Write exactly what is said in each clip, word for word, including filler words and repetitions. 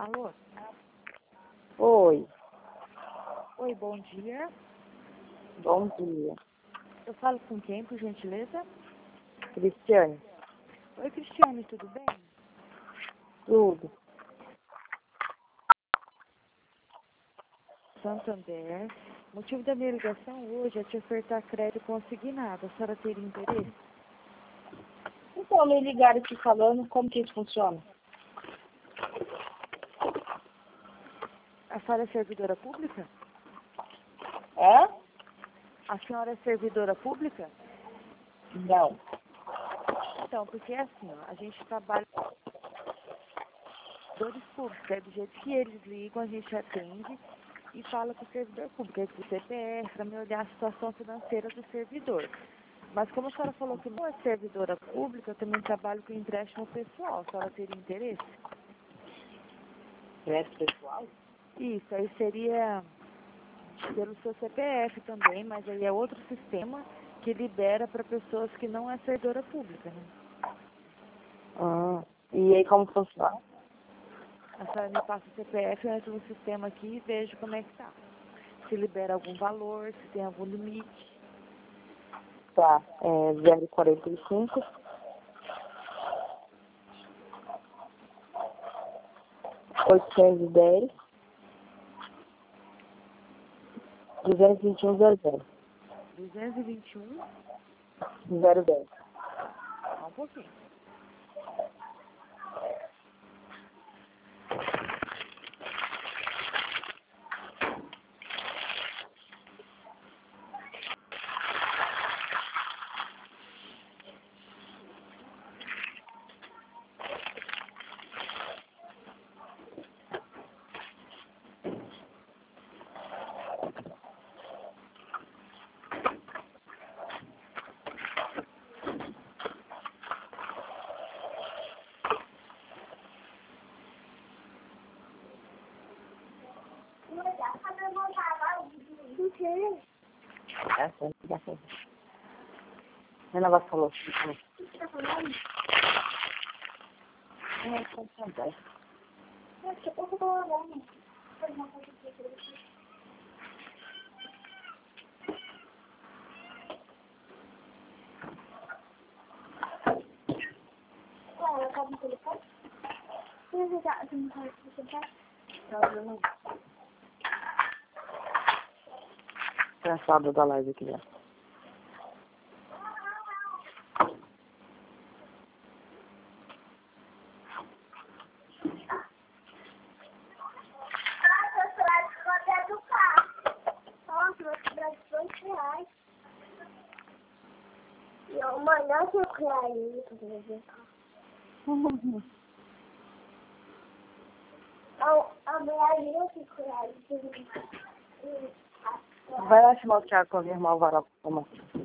Alô? Oi, Oi, bom dia. bom dia. Eu falo com quem, por gentileza? Cristiane, Oi, Cristiane, tudo bem? tudo. Santander. O motivo da minha ligação hoje é te ofertar crédito consignado. A senhora teria interesse? Então, me ligaram aqui falando como que isso funciona. A senhora é servidora pública? É? A senhora é servidora pública? Não. Então, porque é assim, ó, a gente trabalha com servidores públicos. É do jeito que eles ligam, a gente atende e fala com o servidor público, é com o C P F, para me olhar a situação financeira do servidor. Mas como a senhora falou que não é servidora pública, eu também trabalho com empréstimo pessoal. A senhora teria interesse? Crédito pessoal? Isso, aí seria pelo seu C P F também, mas aí é outro sistema que libera para pessoas que não é servidora pública, né? Ah, e aí como funciona? A senhora me passa o C P F, eu entro no sistema aqui e vejo como é que tá. Se libera algum valor, se tem algum limite. Tá, é zero quarenta e cinco, oitocentos e dez, duzentos e vinte e um, zero zero. duzentos e vinte e um, Zero dez. só um pouquinho. É, sim, já sei. Meu negócio falou. É, Santander. Cansado da live aqui já. Mãe, dá seu reais pra ver. A Maria não fica reais. Vai lá chamar o Thiago pra vir arrumar o varal pra tomar.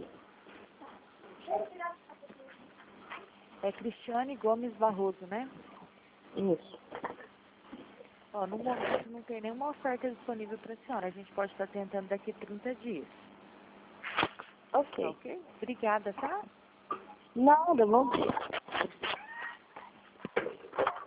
É Cristiane Gomes Barroso, né? Isso. Ó, no momento não tem nenhuma oferta disponível para a senhora. A gente pode estar tentando daqui a trinta dias. Ok. Ok? Obrigada, tá? Nada, bom dia.